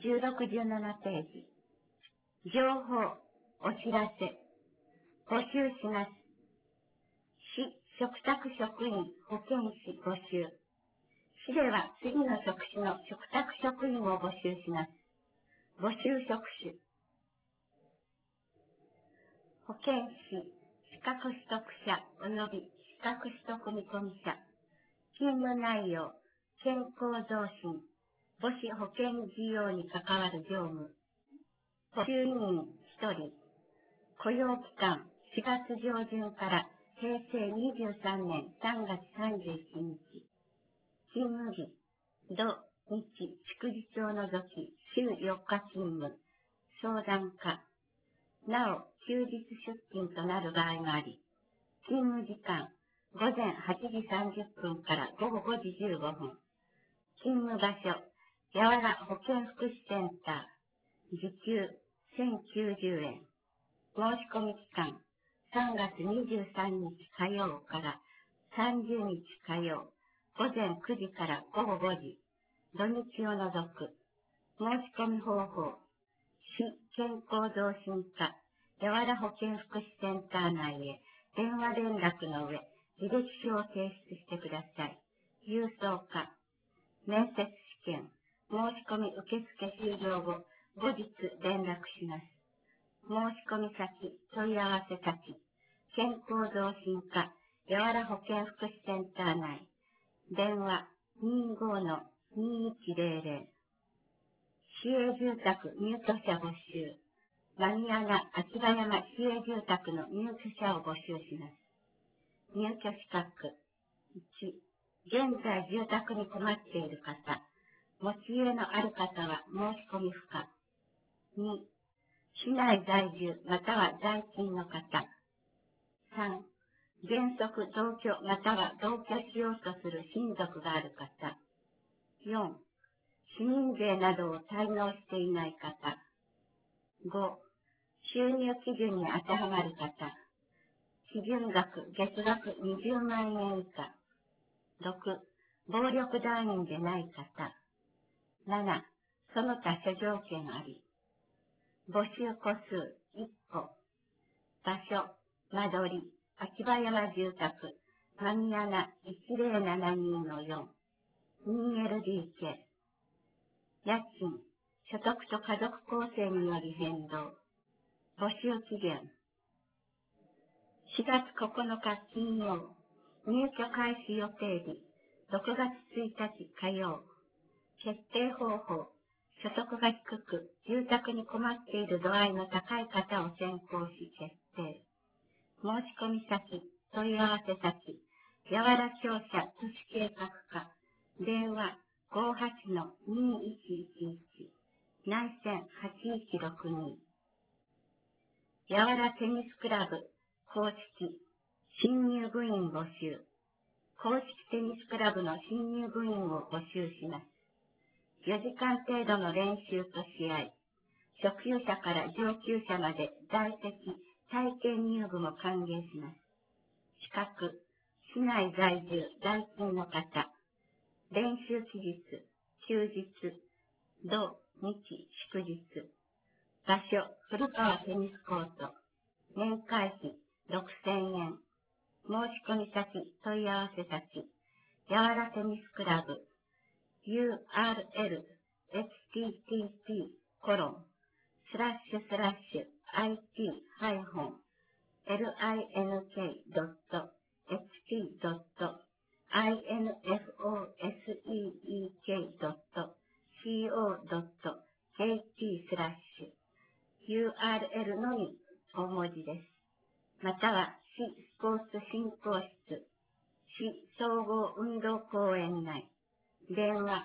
16、17ページ。情報、お知らせ、募集します。市、嘱託職員、保健師募集。市では次の職種の嘱託職員を募集します。募集職種。保健師、資格取得者及び資格取得見込み者。勤務内容、健康増進、母子保健事業に関わる業務。募集員1人。雇用期間4月上旬から平成23年3月31日。勤務日、土、日、祝日を除き週4日勤務。相談課。なお、休日出勤となる場合もあり、勤務時間、午前8時30分から午後5時15分。勤務場所、やわら保健福祉センター。時給1090円。申し込み期間、3月23日火曜から30日火曜、午前9時から午後5時。土日を除く。申し込み方法、市健康増進課、やわら保健福祉センター内へ電話連絡の上、履歴書を提出してください。郵送課、面接試験、申し込み受付終了後、後日連絡します。申し込み先、問い合わせ先、健康増進課、やわら保健福祉センター内、電話 25-2100。市営住宅入居者募集。マニアナ秋葉山市営住宅の入居者を募集します。入居資格。1、現在住宅に困っている方。持ち家のある方は申し込み不可。2、市内在住または在勤の方。3、原則同居または同居しようとする親族がある方。4、市民税などを滞納していない方。5、収入基準に当てはまる方。基準額、月額20万円以下。6、暴力団員でない方。7、その他諸条件あり。募集個数1個。場所、間取り、秋葉山住宅、マニアナ 1072-4。2LDK。家賃、所得と家族構成により変動。募集期限。4月9日金曜。入居開始予定日。6月1日火曜。決定方法。所得が低く、住宅に困っている度合いの高い方を選考し決定。申し込み先、問い合わせ先、やわら庁舎都市計画課。電話58-2111。内線8162。やわらテニスクラブ、公式、新入部員募集。公式テニスクラブの新入部員を募集します。4時間程度の練習と試合。初級者から上級者まで在籍、体験入部も歓迎します。資格、市内在住、在勤の方。練習期日、休日、土、日、祝日。場所、古川テニスコート。年会費、6000円。申し込み先、問い合わせ先。やわらテニスクラブ。URL、http://info.ht-info.co.jp/URL のみ大文字です。または、市スポーツ振興室、市総合運動公園内、電話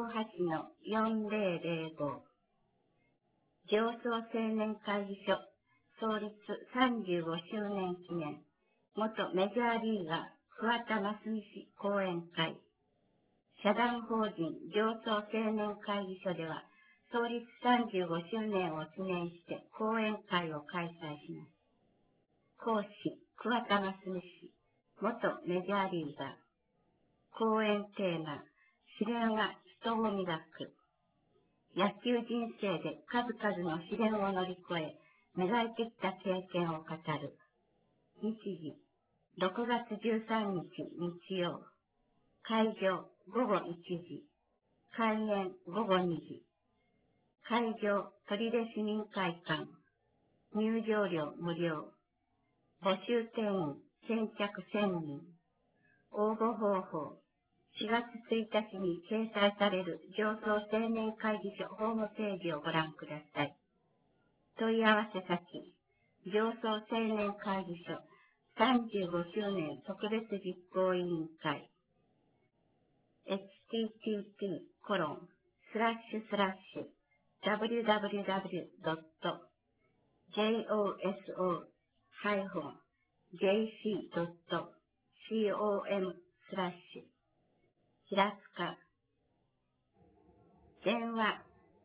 58-4005。上層青年会議所、創立35周年記念、元メジャーリーガー、桑田真澄氏講演会。社団法人上層青年会議所では、創立35周年を記念して講演会を開催します。講師、桑田真澄氏、元メジャーリーガー。講演テーマ、試練は人を磨く。 野球人生で数々の試練を乗り越え、磨いてきた経験を語る。日時、6月13日日曜。会場、午後1時。開演、午後2時。会場、取手市民会館。入場料無料。募集定員、先着1000人。応募方法。4月1日に掲載される上層青年会議所ホームページをご覧ください。問い合わせ先、上層青年会議所35周年特別実行委員会 http://www.joso-jc.com/ 平塚電話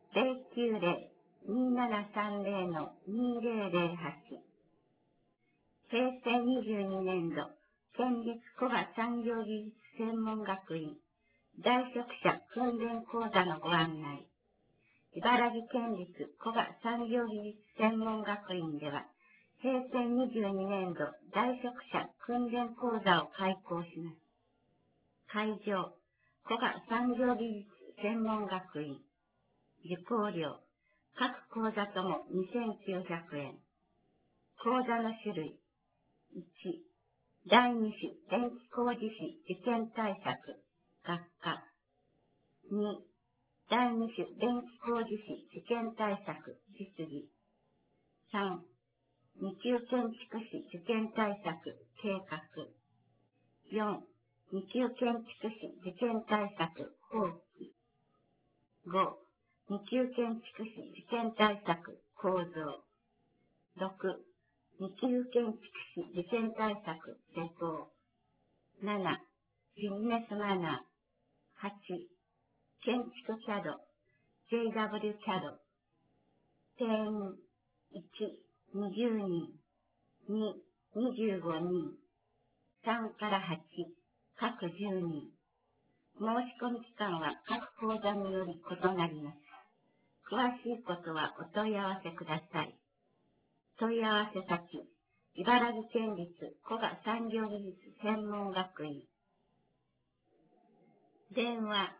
090-2730-2008平成22年度県立古賀産業技術専門学院在職者訓練講座のご案内。茨城県立古賀産業技術専門学院では平成22年度在職者訓練講座を開講します。会場古賀産業技術専門学院。受講料。各講座とも2900円。講座の種類。1、第2種電気工事士受験対策、学科。2、第2種電気工事士受験対策、実技。3、2級建築士受験対策、計画。4、2級建築士受験対策、法規。5、2級建築士受験対策、構造。6、2級建築士受験対策、施工。7、ビジネスマナー。8、建築CAD、JW CAD。定員1、20人。2、25人。3から8、各10人。申し込み期間は各講座により異なります。詳しいことはお問い合わせください。問い合わせ先、茨城県立古賀産業技術専門学院。電話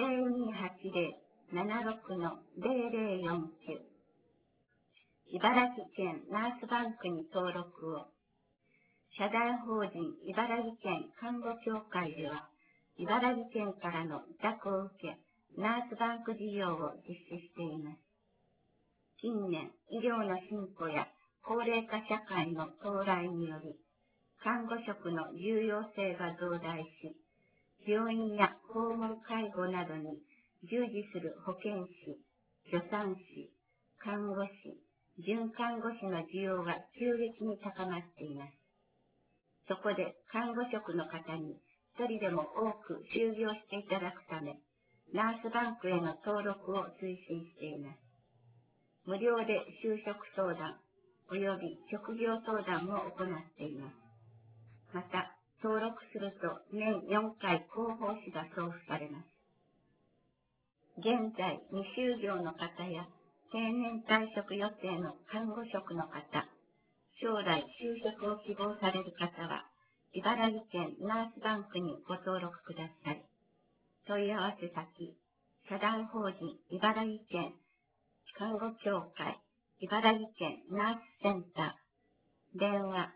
0280-76-0049。茨城県ナースバンクに登録を。社団法人茨城県看護協会では、茨城県からの委託を受け、ナースバンク事業を実施しています。近年、医療の進歩や高齢化社会の到来により、看護職の重要性が増大し、病院や訪問介護などに従事する保健師、助産師、看護師、准看護師の需要が急激に高まっています。そこで看護職の方に一人でも多く就業していただくため、ナースバンクへの登録を推進しています。無料で就職相談及び職業相談も行っています。また、登録すると年4回広報誌が送付されます。現在、未就業の方や定年退職予定の看護職の方、将来就職を希望される方は、茨城県ナースバンクにご登録ください。問い合わせ先、社団法人茨城県看護協会茨城県ナースセンター。電話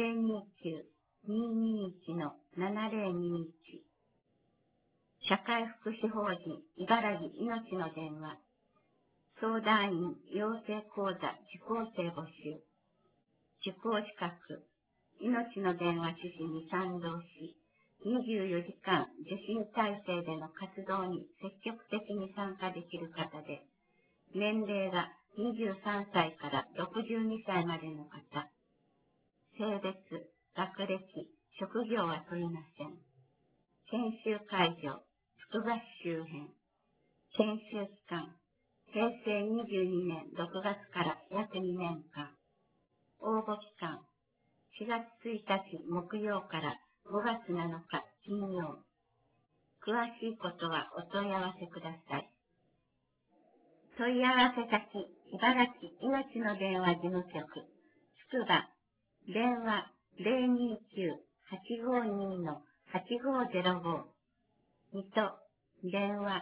029-221-7021。社会福祉法人茨城命の電話。相談員養成講座受講生募集。受講資格。命の電話趣旨に賛同し、24時間受診体制での活動に積極的に参加できる方で、年齢が23歳から62歳までの方、性別、学歴、職業は問いません。研修会場、福賀市周辺。研修期間、平成22年6月から約2年間。応募期間、4月1日木曜から5月7日金曜。詳しいことはお問い合わせください。 問い合わせ先、茨城いのちの電話事務局、つくば、電話029-852-8505、水戸、電話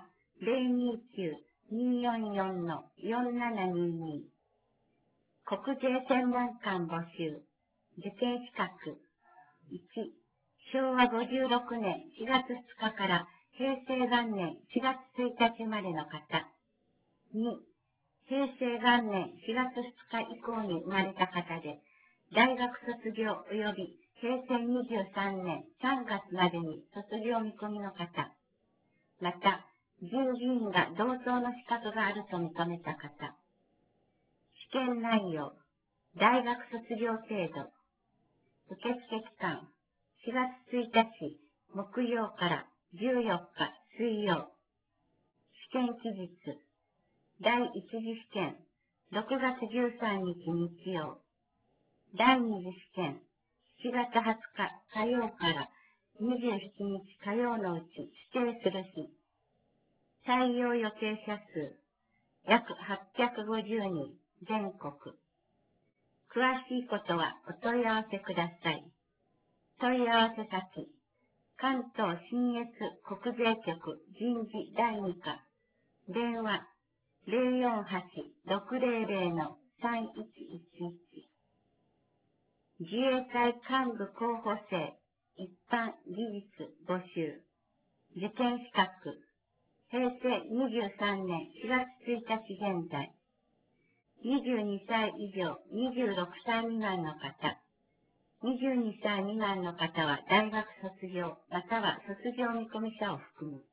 029-244-4722、国税専門官募集、受験資格、1、昭和56年4月2日から平成元年4月1日までの方、2、平成元年4月2日以降に生まれた方で、大学卒業及び平成23年3月までに卒業見込みの方、また、従議員が同等の資格があると認めた方、試験内容、大学卒業程度、受付期間、4月1日木曜から14日水曜、試験期日、第1次試験、6月13日日曜、第2次試験、4月20日火曜から27日火曜のうち指定する日、採用予定者数、約850人、全国。詳しいことはお問い合わせください。問い合わせ先、関東信越国税局人事第2課、電話048-600-3111、自衛隊幹部候補生一般技術募集、受験資格、平成23年4月1日現在、22歳以上26歳未満の方、22歳未満の方は大学卒業または卒業見込み者を含む。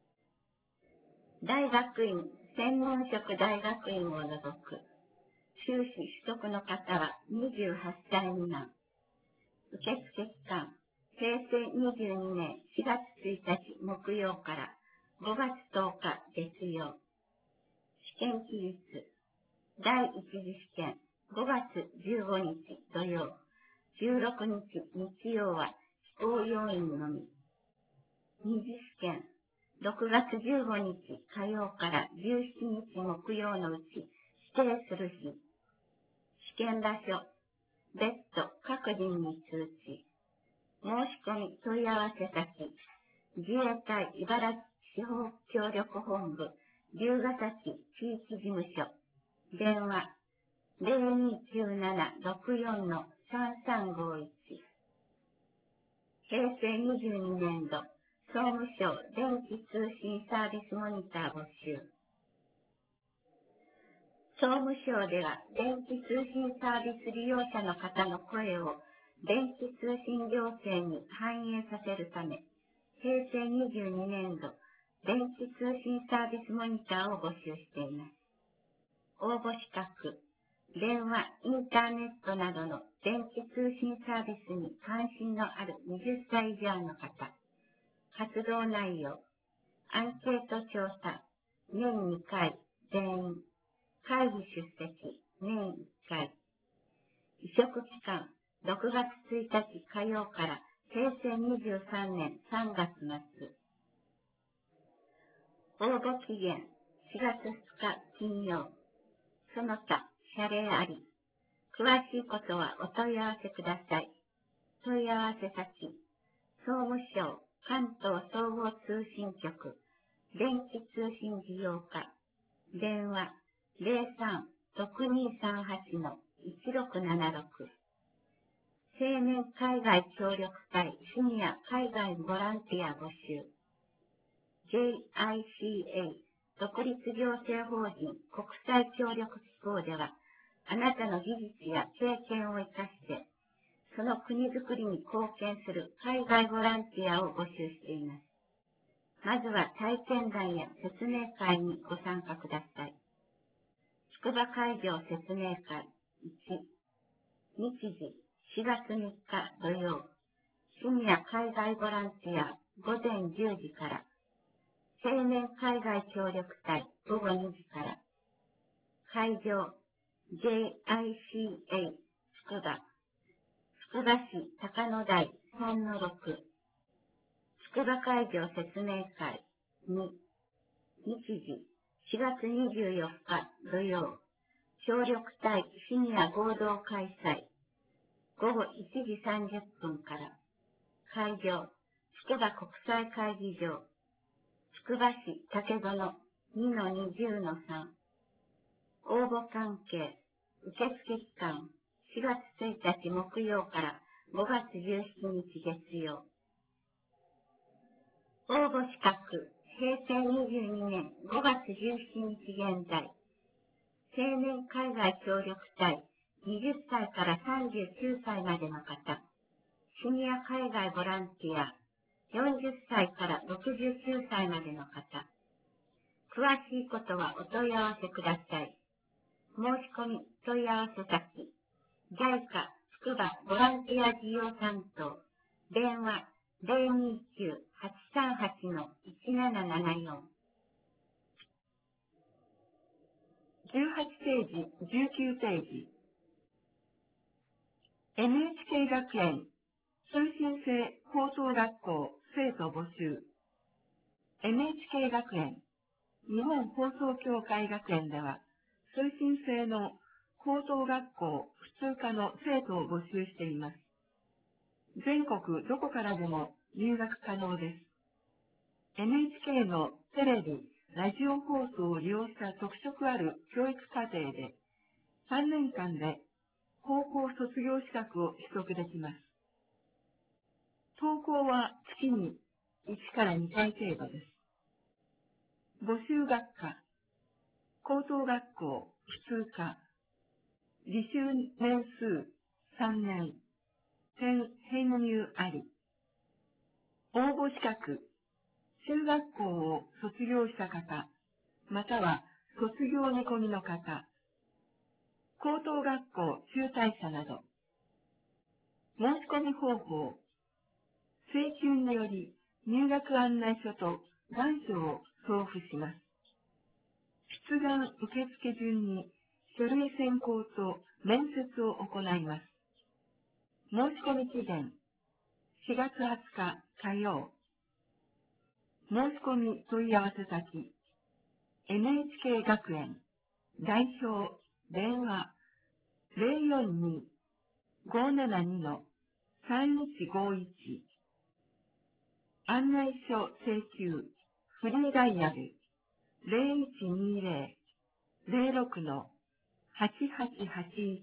大学院、専門職大学院を除く、修士取得の方は28歳未満。受付期間、平成22年4月1日木曜から5月10日月曜。試験期日、第1次試験、5月15日土曜、16日日曜は非公要員のみ。2次試験、6月15日火曜から17日木曜のうち指定する日。試験場所、別途各人に通知。申し込み問い合わせ先、自衛隊茨城地方協力本部龍ケ崎地域事務所、電話0297-64-3351。平成22年度総務省電気通信サービスモニター募集。総務省では電気通信サービス利用者の方の声を電気通信行政に反映させるため、平成22年度電気通信サービスモニターを募集しています。応募資格、電話、インターネットなどの電気通信サービスに関心のある20歳以上の方、活動内容、アンケート調査、年2回、全員、会議出席、年1回、委嘱期間、6月1日火曜から平成23年3月末。応募期限、4月2日金曜。その他、謝礼あり。詳しいことはお問い合わせください。問い合わせ先、総務省関東総合通信局、電気通信事業課、電話03-6238-1676。青年海外協力隊シニア海外ボランティア募集。JICA 独立行政法人国際協力機構では、あなたの技術や経験を生かして、その国づくりに貢献する海外ボランティアを募集しています。まずは体験談や説明会にご参加ください。つくば会場説明会1、日時4月3日土曜、シニア海外ボランティア午前10時から、青年海外協力隊午後2時から、会場 JICA つくば、つくば市高野台3の6、つくば会場説明会2、日時 4月24日土曜、小緑隊シニア合同開催。午後1時30分から。会場、つくば国際会議場。つくば市竹園 2-20-3。応募関係、受付期間、4月1日木曜から5月17日月曜。応募資格、平成22年5月17日現在。青年海外協力隊、20歳から39歳までの方。シニア海外ボランティア、40歳から69歳までの方。詳しいことはお問い合わせください。申し込み問い合わせ先、JICA つくばボランティア事業担当、電話 029-838-1774。 18ページ、19ページ。NHK 学園通信制高等学校生徒募集。NHK 学園日本放送協会学園では、通信制の高等学校普通科の生徒を募集しています。全国どこからでも入学可能です。NHK のテレビ、ラジオ放送を利用した特色ある教育課程で、3年間で高校卒業資格を取得できます。登校は月に1から2回程度です。募集学科、高等学校普通科、履修年数3年、編入あり。応募資格、中学校を卒業した方、または卒業見込みの方、高等学校中退者など。申し込み方法、請求により入学案内書と願書を送付します。出願受付順に書類選考と面接を行います。申し込み期限、4月20日火曜。申し込み問い合わせ先、NHK 学園、代表、電話、042-572-3151。案内書請求、フリーダイヤル、0120-06-8881。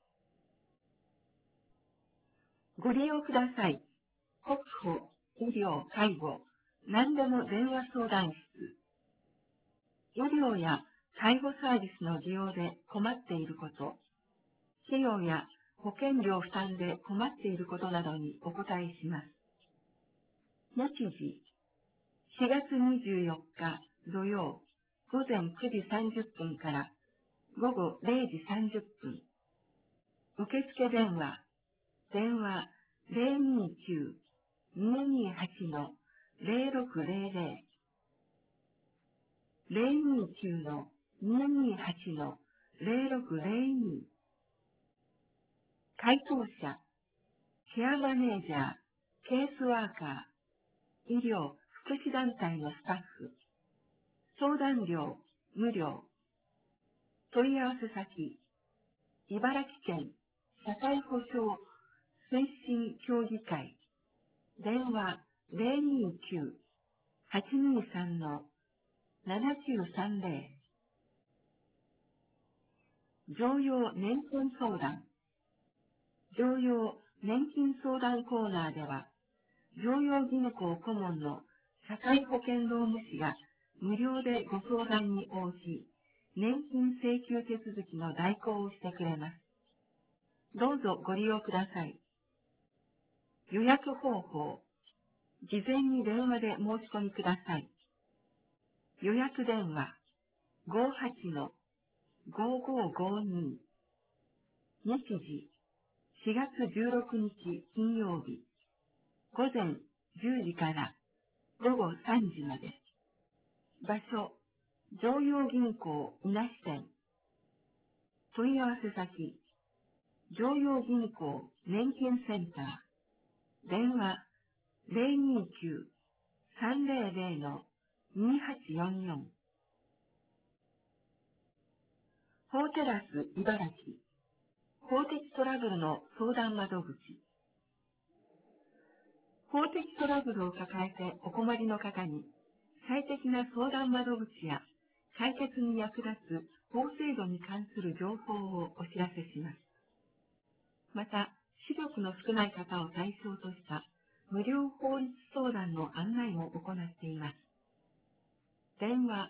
ご利用ください。国保、医療、介護、何でも電話相談室。医療や介護サービスの利用で困っていること、費用や保険料負担で困っていることなどにお答えします。日時、4月24日土曜、午前9時30分から午後0時30分。受付電話、029-228-0600。029-228-0602。回答者、ケアマネージャー、ケースワーカー、医療、福祉団体のスタッフ。相談料、無料。問い合わせ先、茨城県社会保障推進協議会。電話029-823-7930。常用年金相談。常用年金相談コーナーでは、常用銀行顧問の社会保険労務士が無料でご相談に応じ、年金請求手続きの代行をしてくれます。どうぞご利用ください。予約方法。事前に電話で申し込みください。予約電話58-5552。日時4月16日金曜日。午前10時から午後3時まで。場所、常陽銀行伊那支店。問い合わせ先、常陽銀行年金センター。電話029-300-2844。 法テラス茨城、法的トラブルの相談窓口。法的トラブルを抱えてお困りの方に、最適な相談窓口や解決に役立つ法制度に関する情報をお知らせします。また、視力の少ない方を対象とした無料法律相談の案内も行っています。電話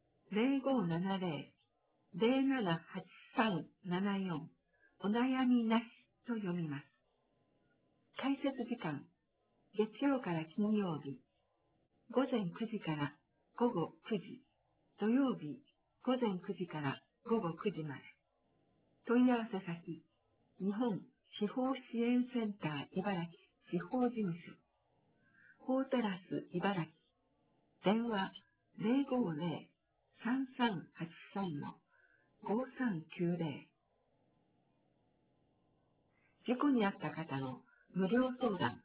0570-078374お悩みなしと読みます。開設時間、月曜から金曜日、午前9時から午後9時、土曜日、午前9時から午後9時まで。問い合わせ先、日本司法支援センター茨城司法事務所、法テラス茨城、電話050-3383-5390。事故に遭った方の無料相談。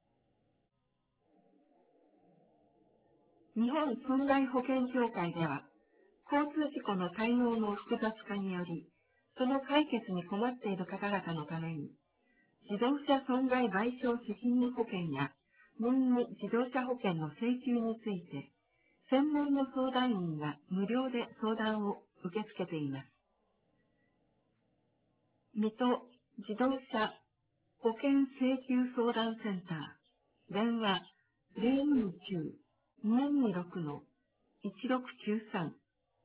日本損害保険協会では、交通事故の対応の複雑化により、その解決に困っている方々のために、自動車損害賠償責任保険や任意自動車保険の請求について、専門の相談員が無料で相談を受け付けています。水戸自動車保険請求相談センター、電話029-226-1693。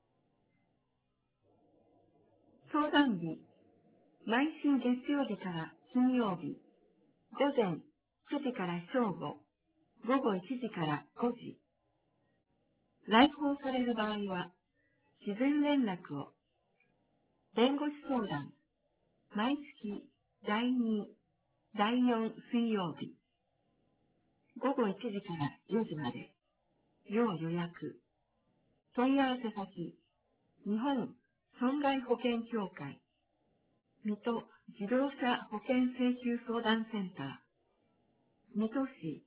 相談日、毎週月曜日から金曜日、午前9時から正午、午後1時から5時。来訪される場合は、事前連絡を。弁護士相談、毎月第2、第4水曜日、午後1時から4時まで。要予約。問い合わせ先、日本損害保険協会、水戸自動車保険請求相談センター、水戸市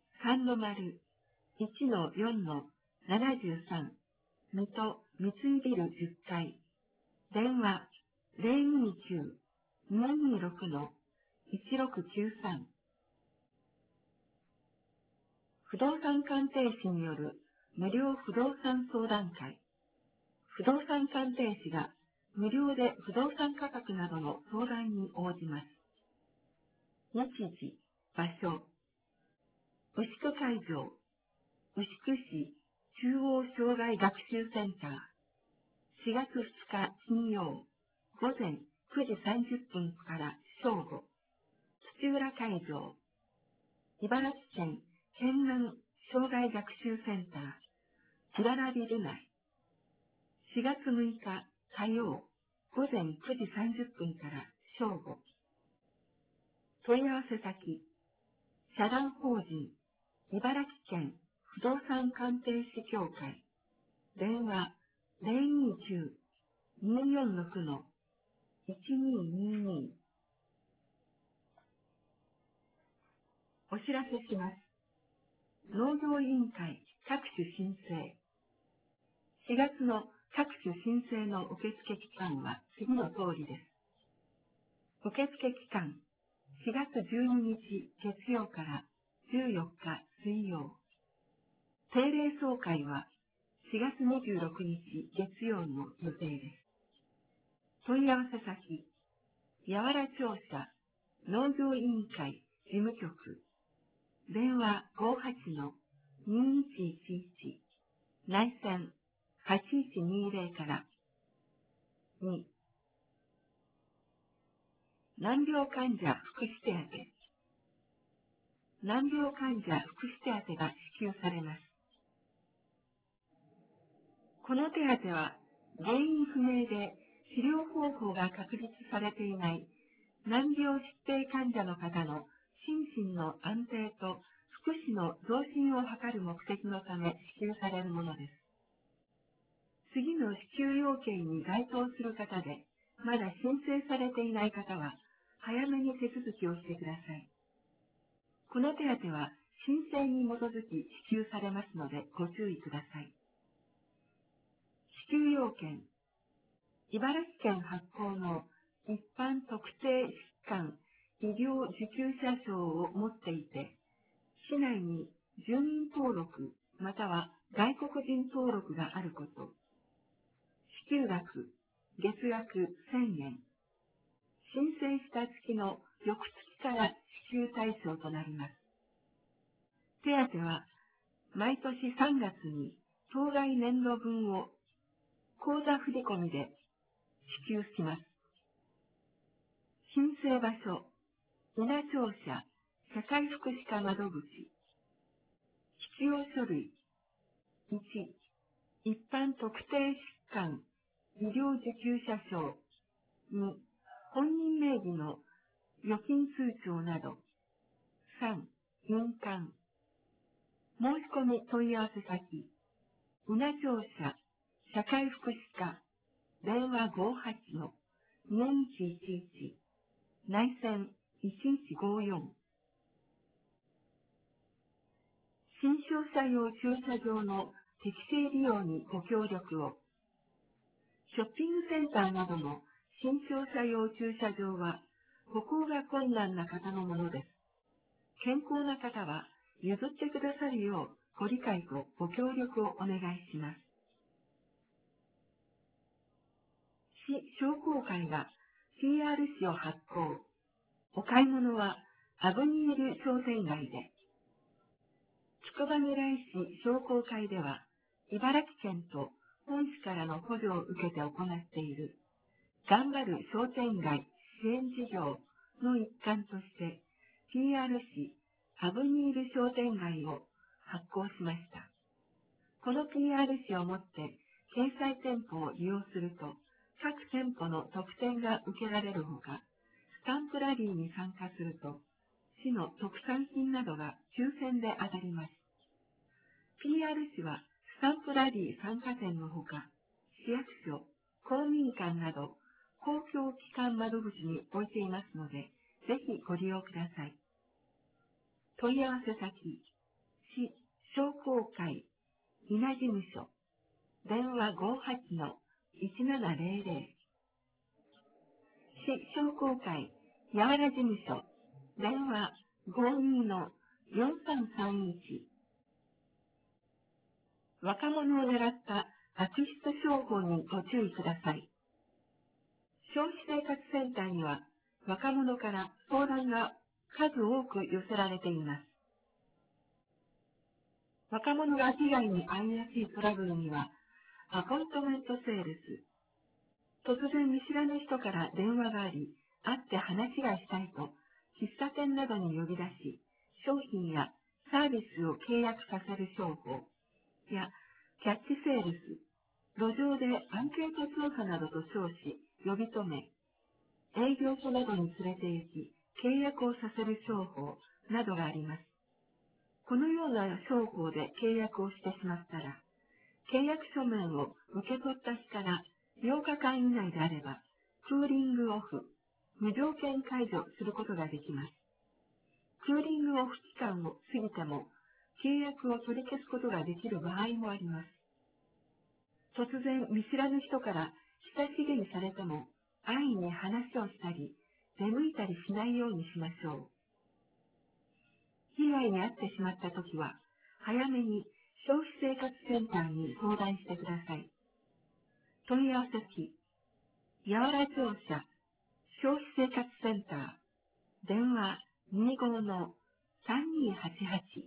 3-1-4-73、水戸三井ビル10階、電話029-226-1693。不動産鑑定士による無料不動産相談会。不動産鑑定士が無料で不動産価格などの相談に応じます。日時、場所、牛久会場、牛久市中央障害学習センター、4月2日金曜、午前9時30分から正午、土浦会場、茨城県県南障害学習センター、ひららビル内、4月6日火曜、午前9時30分から正午。問い合わせ先、社団法人、茨城県不動産鑑定士協会、電話029-246-1222。お知らせします。農業委員会各種申請。4月の各種申請の受付期間は次の通りです。受付期間、4月12日月曜から14日水曜。定例総会は4月26日月曜の予定です。問い合わせ先、八原庁舎農業委員会事務局、電話58-2111、内線8120から2、難病患者福祉手当。難病患者福祉手当が支給されます。この手当は原因不明で治療方法が確立されていない難病疾病患者の方の心身の安定と福祉の増進を図る目的のため支給されるものです。次の支給要件に該当する方で、まだ申請されていない方は、早めに手続きをしてください。この手当は申請に基づき支給されますのでご注意ください。支給要件、 茨城県発行の一般特定疾患医療受給者証を持っていて、市内に住民登録または外国人登録があること。支給額、月額1000円。申請した月の翌月から支給対象となります。手当は毎年3月に当該年度分を口座振込で支給します。申請場所、稲庁舎、社会福祉課窓口。必要書類。1、一般特定疾患医療受給者証。2、本人名義の預金通帳など。3、印鑑。申し込み問い合わせ先、稲庁舎、社会福祉課、電話58-2111、内線1154。新商車用駐車場の適正利用にご協力を。ショッピングセンターなどの新商車用駐車場は歩行が困難な方のものです。健康な方は譲ってくださるようご理解とご協力をお願いします。市商工会が PR 誌を発行。お買い物はアブニール商店街で。筑波村井市商工会では、茨城県と本市からの補助を受けて行っている、頑張る商店街支援事業の一環として、PR 誌アブニール商店街を発行しました。この PR 誌をもって掲載店舗を利用すると、各店舗の特典が受けられるほか、スタンプラリーに参加すると、市の特産品などが抽選で当たります。PR 誌はスタンプラリー参加店のほか、市役所、公民館など公共機関窓口に置いていますので、ぜひご利用ください。問い合わせ先、市商工会稲事務所、電話58-1700。市商工会八原事務所、電話52-4331。若者を狙った悪質商法にご注意ください。消費生活センターには若者から相談が数多く寄せられています。若者が被害に遭いやすいトラブルには、アポイントメントセールス。突然見知らぬ人から電話があり、会って話がしたいと、喫茶店などに呼び出し、商品やサービスを契約させる商法や、キャッチセールス、路上でアンケート調査などと称し、呼び止め、営業所などに連れて行き、契約をさせる商法などがあります。このような商法で契約をしてしまったら、契約書面を受け取った日から8日間以内であれば、クーリングオフ、無条件解除することができます。クーリングオフ期間を過ぎても、契約を取り消すことができる場合もあります。突然見知らぬ人から親しげにされても、安易に話をしたり、出向いたりしないようにしましょう。被害に遭ってしまったときは、早めに消費生活センターに相談してください。問い合わせ先、八原庁舎消費生活センター、電話25-3288。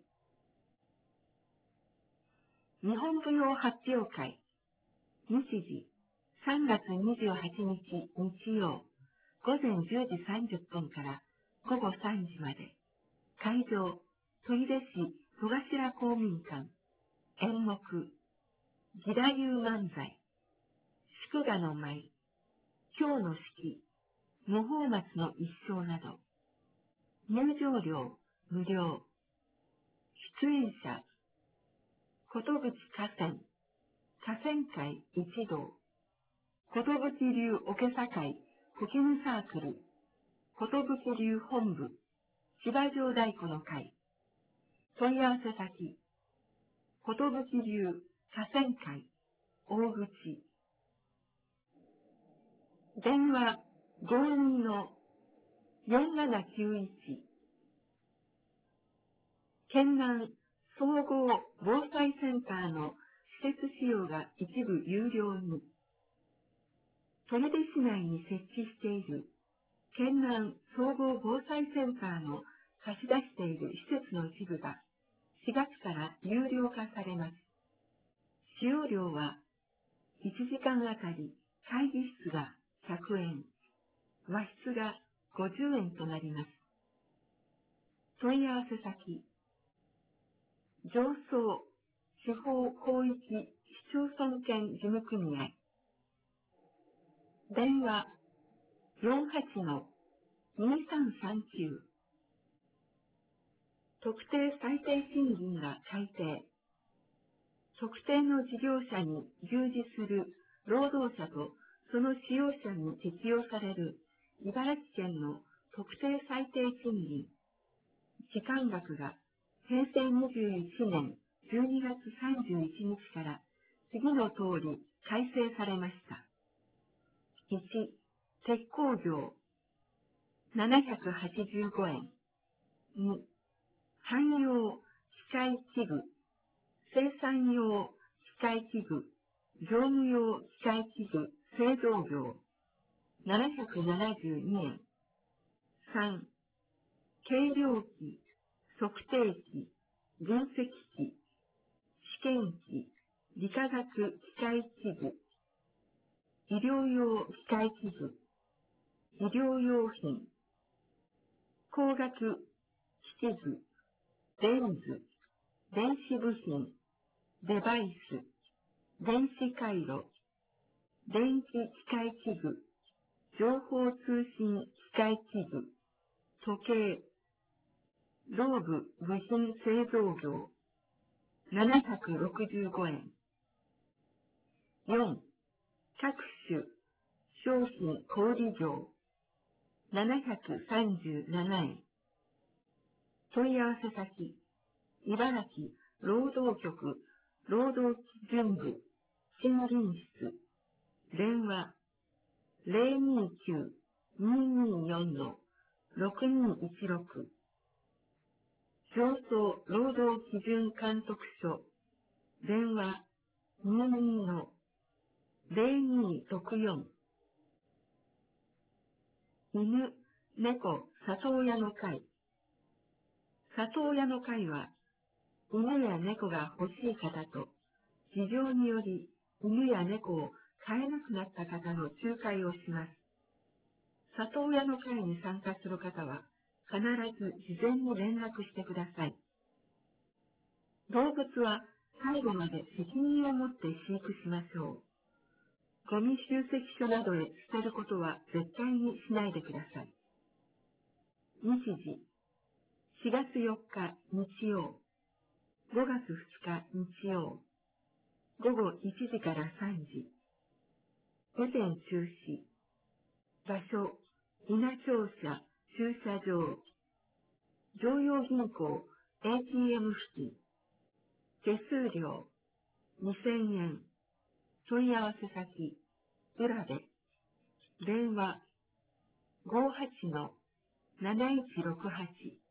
日本舞踊発表会、日時3月28日日曜、午前10時30分から午後3時まで。会場、取手市戸頭公民館。演目、義太夫漫才、祝賀の舞、今日の式、無法松の一生など。入場料無料。出演者、寿河川、河川会一同、寿流桶境古今サークル、寿流本部、芝城太鼓の会。問い合わせ先、寿流河川会大口。 電話52-4791。県南総合防災センターの施設使用が一部有料に。取手市内に設置している県南総合防災センターの貸し出している施設の一部が4月から有料化されます。使用料は1時間あたり会議室が100円、和室が50円となります。問い合わせ先、上総地方広域市町村圏事務組合。電話48-2339。特定最低賃金が改定。特定の事業者に従事する労働者とその使用者に適用される茨城県の特定最低賃金。時間額が平成21年12月31日から次の通り改正されました。1、鉄工業785円。2、汎用機械器具、生産用機械器具、業務用機械器具製造業772円。3、計量機、測定器、分析機、試験機、理化学機械器具、医療用機械器具、医療用品、工学機器具、レンズ、電子部品、デバイス、電子回路、電気機械器具、情報通信機械器具、時計、道具部品製造業、765円。4、各種商品小売業、737円。問い合わせ先、茨城労働局労働基準部審議室、電話029-224-6216。上総労働基準監督署、電話22-0264。犬、猫、里親の会。里親の会は、犬や猫が欲しい方と、事情により犬や猫を飼えなくなった方の仲介をします。里親の会に参加する方は、必ず事前に連絡してください。動物は最後まで責任を持って飼育しましょう。ゴミ集積所などへ捨てることは絶対にしないでください。日時、4月4日日曜、5月2日日曜、午後1時から3時。午前中止。場所、稲庁舎、駐車場。常陽銀行 ATM 付近。手数料、2000円。問い合わせ先、裏で。電話、58-7168。